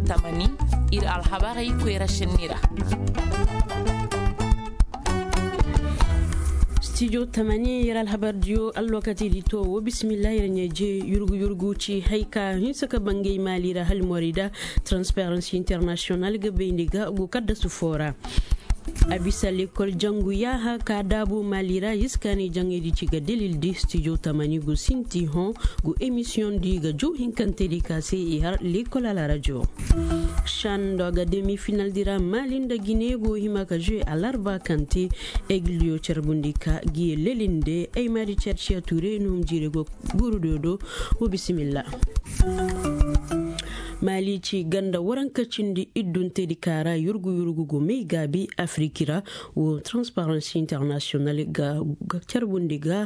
tamani ir alhabari kwera shenira. studio tamani yara alhabar diyo allokati dito wa bismillahir nyeje yurgu ci haika hinsaka bangay malira hal morida Transparency International ga bendiga go kadda sufora abisa l'école jangu yaha ka dabu malira yiskani jangedi ci ga delil di studio tamani go sinti hon go émission di ga jo hinkante di kase har l'école à la radio Chando ga demi-finale dira Malinda Guinée go himaka jouer à l'Arba Kanté Eglio Cherbundika Guy Lelinde Aymari Cherchia Touré num jire go buru dodo wo bismillah Mali ci ganda warankacin di iddunte di kara yurgu go mai gabi Afrikira wo Transparency International ga Cherbundi ga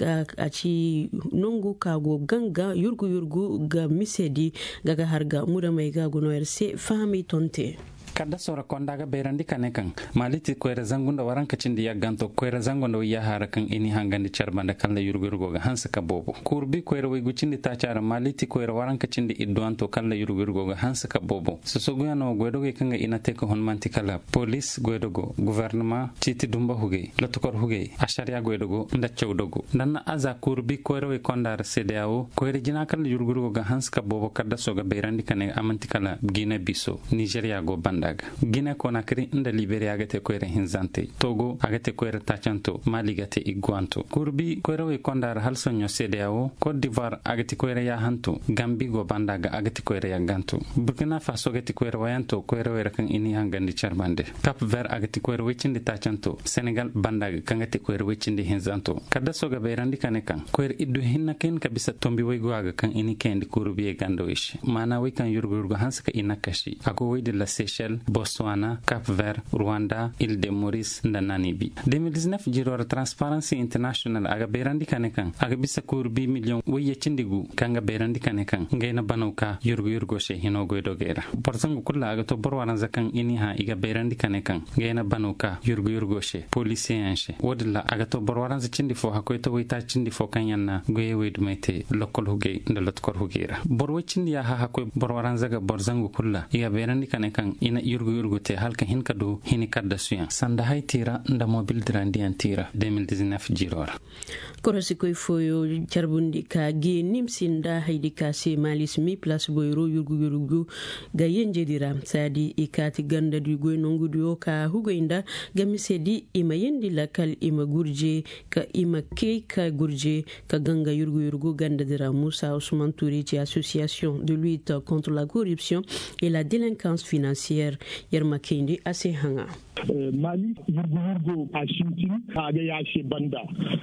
a ci nongu kago ganga yurgu ga misedi ga harga muda mai ga gonoyar se fami tonte kada sora kondaga berandi kanekan maliti kwere zangunda waranka cindi yagganto kwere zangondo wiya harakan ini hangandi charbanda kala yurgurgo ga hansa ka bobo kurbi kwere wi gucindi tachara maliti kwere waranka cindi idduanto kala yurgurgo ga hansa ka bobo sosoguyano gwedogo kanga inate ko honmanti kala police gwedogo gouvernement citi dumba huge lotokor huge asharia gwedogo ndachawdogo nanna aza kurbi kwere wi kondar CEDEAO kwere jina kala yurgurgo ga hansa ka bobo kada soga berandi kane amanti kala Guinea Bissau Nigeria go banda Guinea Conakry nda Liberia agate kwere hinzante Togo agate kwere tachanto Mali gate iguanto kurbi kwere we kondar halsonyo CEDEAO Côte d'Ivoire agate kwere ya hanto Gambie go bandaga agate kwere ya ganto Burkina Faso agate kwere wayanto kwere we rakan ini hangandi charbande Cap Vert agate kwere wechindi tachanto Senegal bandaga kangate kwere wechindi hinzanto kada soga berandi kanekan kwere iddu hinna ken kabisa tombi we go aga kan ini kendi kurbi e gando ish mana we kan yurgurgo hansaka inakashi ago we de la Seychelles Botswana, Cap-Vert, Rwanda, Île de Maurice, nda Namibie. 2019 jirora Transparency International aga berandi kanekan aga bisa kurbi million weye cindigu kanga berandi kanekan ngayna banauka yurgo she hinogo dogera. Porsangu kulla aga to borwaran zakan ini ha iga berandi kanekan ngayna banauka yurgo she policien she wodilla aga to borwaran za cindi fo hakoy to wita cindi fo kanyanna goye wedumete lokol huge nda lotkor hugera. Borwe cindi ya ha hakoy borwaran zaga borzangu kulla iga berandi kanekan ina yurgu te halka hinka do hini kadda suyan sanda hay tira nda mobil drandi an tira 2019 jirora korosi koy foyo charbundi ka ge nimsinda haydi ka se malis mi place boyro yurgu ga yenje dira sadi ikati ganda du goy nongu du ka hugo inda ga misedi ima yendi lakal ima gurje ka ima ke ka gurje ka ganga yurgu ganda dira Moussa Ousmane Touré ci association de lutte contre la corruption et la délinquance financière yerma kendi ase hanga Mali yurgu a shintin kaga ya she banda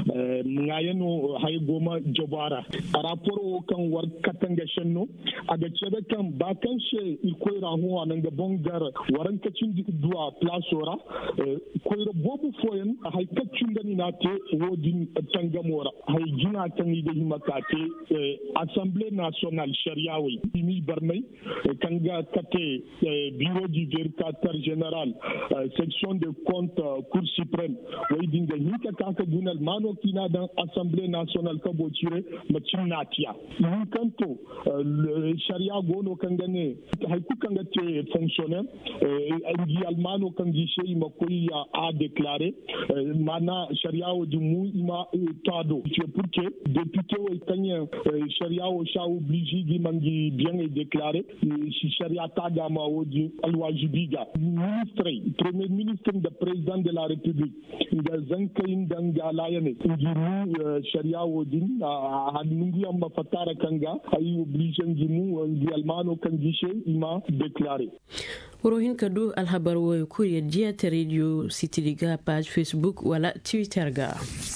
ngayeno hay goma jobara raporo kan war katanga shenno aga cebe kan bakan she ikoira ho ananga bongar waran kacin duwa plasora koiro bobu foyen hay kacin gani nate wodin tangamora hay jina tan ide himakate Assemblée nationale shariawi mi barmay kanga kate bureau du vérificateur général section de compte cour suprême way dinga hinka kaka gunal mano kina dan Assemblée nationale kabotire macin natia ni kanto sharia gono kangane hay ku kangate fonctionnaire ngi almano kangi shey makoy a déclarer mana sharia o jumu ima tado c'est pour que député o tanya sharia o sha obligé di mangi bien déclarer si sharia taga ma wodi alwajibiga ministre premier ministre de président de la république da zankayin danga layane ngimu sharia wodin hannungi amma fatara kanga ayi obligé ngimu ngi almano kangi shey ima déclarer Rohin kadu alhabar wayo kuriyar jiya ta radio city diga page Facebook wala Twitter ga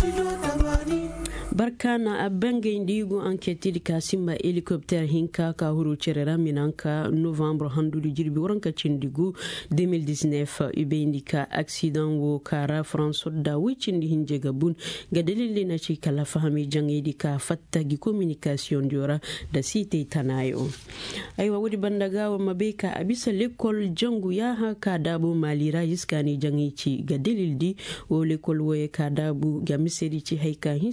barkana a bangayin digo enquête di kasimba helicopter hinka ka huru cerera minanka novembre handudu jirbi waranka cindigu 2019 ube indika accident wo kara France da wicindi hinje gabun ga dalilin na ci kala fahami jangi di ka fatta gi communication diora da site tanayo aiwa wadi bandaga wa mabeka abisa l'école jangu ya haka dabu malira yiskani jangi ci ga dalil di wo l'école wo ka dabu ga miseri ci haika hin saka hujo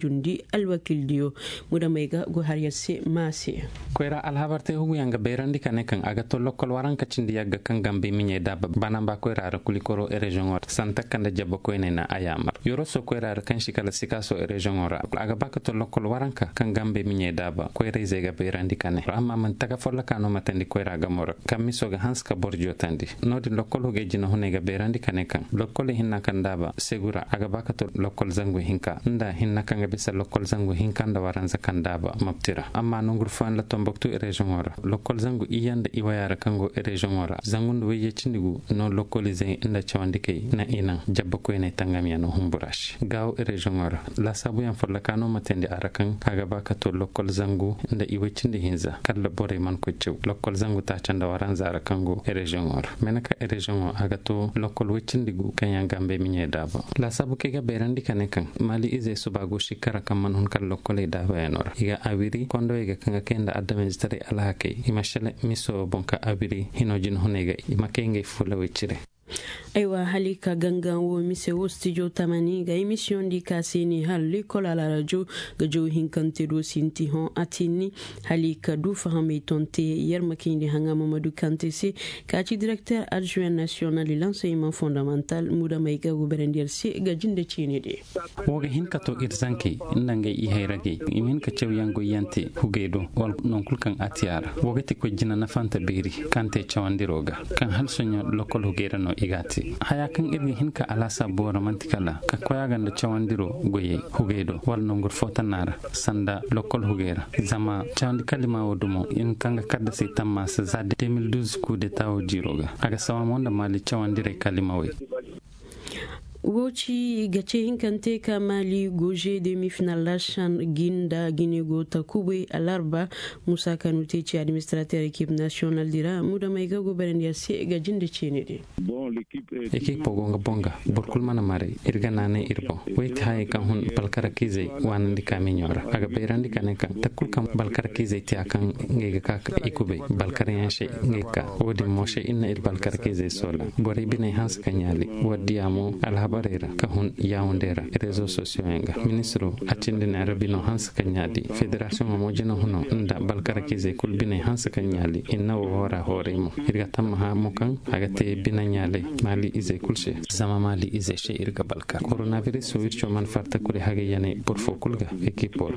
dundi alwakil diyo muda maiga go har yasse mase kwera alhabarte hugu yanga berandi kane kan aga to lokol waranka cindi yagga kan gambe minye daba banamba kwera ara kulikoro e region or santa kanda jabbo koyne na ayamar yoro so kwera ara kan shikala sikaso e region or aga baka to lokol waranka kan gambe minye daba kwera izega berandi kane amma man taga folla kano matandi kwera aga mora kamiso ga hanska borjo tandi nodi lokol huge jina hunega berandi kane kan lokol hinna kan daba segura aga baka to lokol zangu hinka nda hinna kan ga bisa lokol zangu hinka nda waranza kan daba maptira amma nungur fan la tomboktu e region or lokol zangu iyanda iwayara kango e region or zangundu weye cindigu no lokolize nda chawandike na ina jabba ko ne tangamiya no humburash gaw e region or la sabu yan folla kano matende arakan aga baka to lokol zangu nda iwe cindi hinza kala bore man ko cew lokol zangu ta canda waranza arakango e region or menaka e region or aga to lokol wecindigu kanya gambe minye daba la sabu ke ga berandi kanekan mali ize subago shikara kamman hon kal lokol e daba enor iga awiri kondo iga kanga kenda adame stare alhake imashale miso bonka abiri hinojin honega imakenge fula wechire aiwa halika gangan wo mise wo studio tamani ga emission di kasini halli kola la radio ga jo hinkante do sinti hon atini halika du fahame tonte yer makindi hanga Mamadou Kanté si kati directeur adjoint national de l'enseignement fondamental muda maiga guberndier si ga jinde chini de woga hinkato irzanki nange i hayrage imin ka cew yango yanti hugedo wal non kulkan atiara wogati ko jina na fanta beri Kanté chawandiroga kan halsonya lokol hugera no igati haya kan irgi hinka alasa bo romantikala ka koya ganda chawandiro goye hugedo wal nongur fotanara sanda lokol hugera zama chawandi kalima wodumo in kanga kadda se tamma sa zade 2012 coup d'état o jiroga aga sawa monda mali chawandire kalima we woci gace hinkante ka mali goje demi-final lashan ginda ginego takube alarba Musa Kanute ci administrateur équipe nationale dira muda mai ga guberniyar sai ga jinde ce ne de équipe gonga bonga borkul mana mare irga nane irbo wait hay kan hun balkara kize wanandi kaminyora aga beirandi kaneka takul kam balkara kize ti akan ngega ka ikube balkara yanshe ngeka wodi moshe inna ir balkara kize sola bore bine hans kanyali wadi amo alhabarera ka hun yaundera réseaux sociaux nga ministre atinde na rabino hans kanyadi fédération mojina huno nda balkara kize kul bine hans kanyali inna wora horemo irga tamma ha mukan aga te binanyale mali ize kulshe zama mali ize she irga balka coronavirus wircho man farta kule hage yane porfo kulga ekipor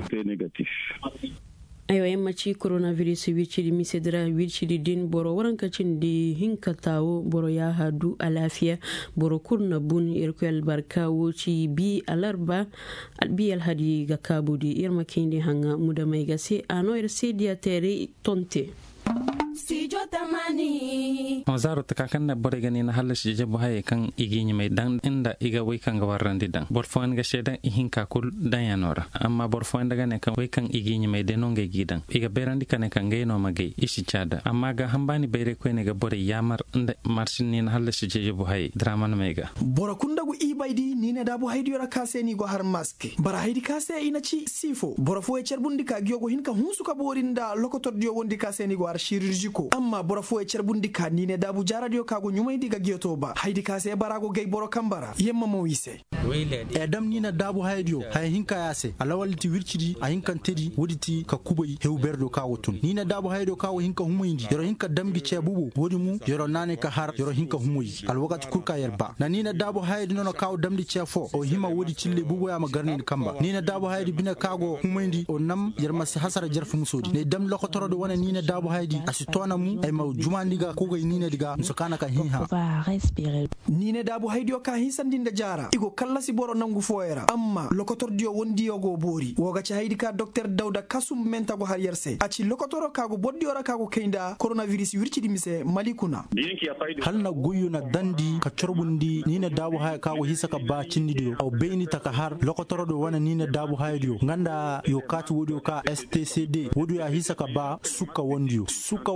ayo yammaci coronavirus wirciri misedra wirciri din boro warankacin di hinkatawo boro ya hadu a lafiya boro kurna bun irkwel barka wuci bi alarba albi alhadi ga kabudi irmakin di hanga muda mai gase ano irsidia tere tonte Studio Tamani Ozaro takakan na bore gani na halash jabu haye kan iginyi mai dan inda iga wai kan gawarrandi dan borfon ga shedan ihinka kul dan yanora amma borfon daga ne kan wai kan iginyi mai denon ga gidan iga berandi kan kan gaino magai ishi chada amma ga hambani bere ko ne ga bore yamar inda marshin ne na halash jabu haye draman mega bora kunda gu ibaidi ni ne dabu haidi ora kase ni go har maske bara haidi kase ina ci sifo bora fo e cerbundi ka gyogo hinka hunsu ka borinda lokotor dio wondi kase ni go har chirurgico amma bora fo e cerbundi ka ni ne dabu jaradio ka go nyumai diga gyoto ba haidi kase barago gay boro kambara yemma mo wise edam ni na dabu haidio hay hinka yase alawalti wirchidi a hinkan tedi woditi ka kubai hewberdo ka wotun ni na dabu haidio ka hinka humoyindi yoro hinka dambi ce bubu wodi mu yoro nane ka har yoro hinka humoyi alwakati kurka yerba na ni na dabu haidi nono ka damdi ce fo o hima wodi cille bubu ya magarni kamba ni na dabu haidi bina kago humoyindi o nam yermasi hasara jarfu musodi ne dam lokotoro do wana ni na dabu haidi asitona mu ay ma jumandiga ko gay ni na diga musokana ka hinha ni ne dabu haidio ka hinsandinda jara igo kallasi boro nangu foyera amma lokotor dio wondi yogo bori woga ci haydi ka docteur Dawda Kasum menta go har yerse aci lokotoro kago boddi ora kago keinda coronavirus wirci dimise malikuna halna guyuna dandi ka corbundi ni na dabu hay kago hisaka ba cindidio aw beini taka har lokotoro do wana ni na dabu haydio nganda yo kati wodio ka STCD wodio ya hisaka ba suka wondio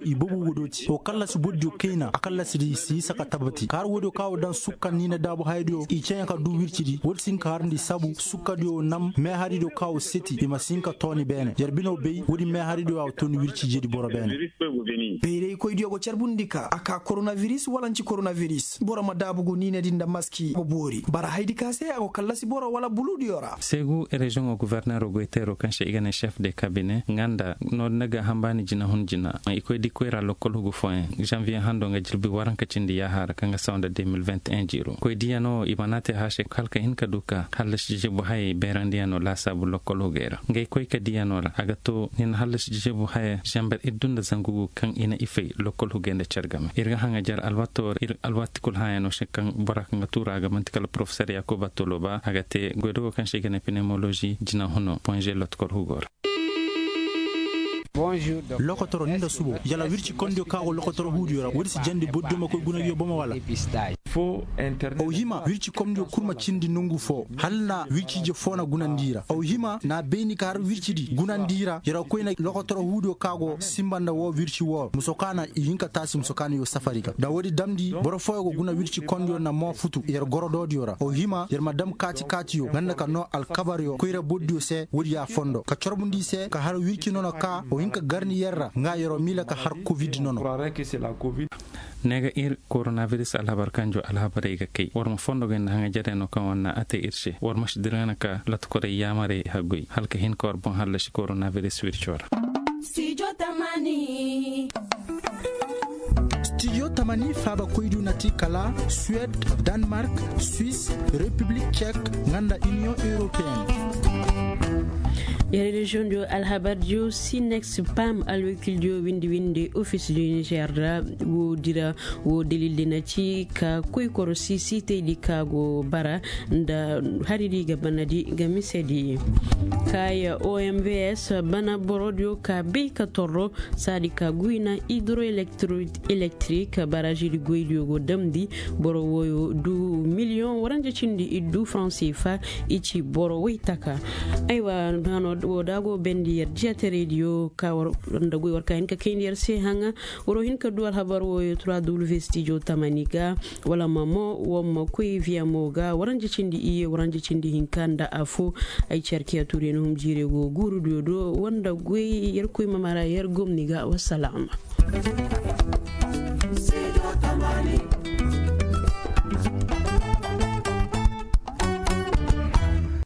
ibubu wodoti o kala su boddio keina akalla si saka tabati kar wodo kawo dan sukkan ni na dabu haydo i cenya ka du wircidi wotsin karndi sabu sukka dio nam me harido kawo seti e masinka toni bene yerbino bey wodi me harido aw toni wirci jedi boro bene beere ko idiogo charbundika aka coronavirus walanci coronavirus boro ma dabugo ni ne dinda maski bo bori bara haydi kase o kala si boro wala buludiora segu region o gouverneur o goitero kanche igane chef de cabinet nganda no naga hambani jina hunjina iko di koira lokol hugo foin janvier hando nga jirbi waranka cindi ya har kanga sawnda 2021 jiro ko diano ibanate hashe kalka hinka duka halash jibu hay berandiano la sabu lokol hugera ngay koy ka diano la agato nin halash jibu hay jambar idunda zangugu kan ina ife lokol hugenda chargame irga hanga jar alwator alwatikul hayano shekan barak nga tura aga mantikal professeur yakuba toloba agate godo kan shegene pneumologie jina hono ponje lotkol hugor lokotoro ninda subo yala wirci kondio kago lokotoro hudiyora wursi jandi bodduma ko guna yo boma wala o hima wirci kondio kurma cindi nungu fo halna wirci je fona gunandira o hima na beni kar wirci di gunandira yara ko ina lokotoro hudiyo kago simbanda wo wirci wo musokana ihinka tasi musokana yo safarika da wodi damdi boro foyo go guna wirci kondio na mo futu yer gorodo diora o hima yer madam kati yo ganda ka no al kabario ko ira boddio se wodi ya fondo ka chorbundi se ka har wirci nono ka o hinka garni yerra nga yoro mila ka har covid nono nega ir coronavirus alhabar kanjo alhabare ga kay warma fondo gen hanga jare no kan wonna ate irse warma shidirana ka latkore yamare hagoy halka hin kor bon halash coronavirus virtual Studio Tamani faba koydu nati kala Suède, Danemark, Suisse, République tchèque, nganda Union européenne. Yari région de Alhabadio Sinex Pam alwekildio windi office du Niger wo dira wo delilde na ci ka koy korosi site di kago bara nda haridi ga banadi ga misedi kaya OMVS bana borodio ka be ka torro sadi ka guina hydroelectrique baraji di goydio go damdi boro woyo du million waranje cindi iddu francs CFA ichi boro waytaka aywa nano wodago bendi yer jete radio ka ndago warka hen ka kendier se hanga woro hin ka duwal habar wo 3W studio Tamanika wala mamo wom koy via moga waranje cindi iye waranje cindi hinkanda afu ay cerkiya touré no jire go guru do wanda goy yer koy mamara yer gomniga wassalam.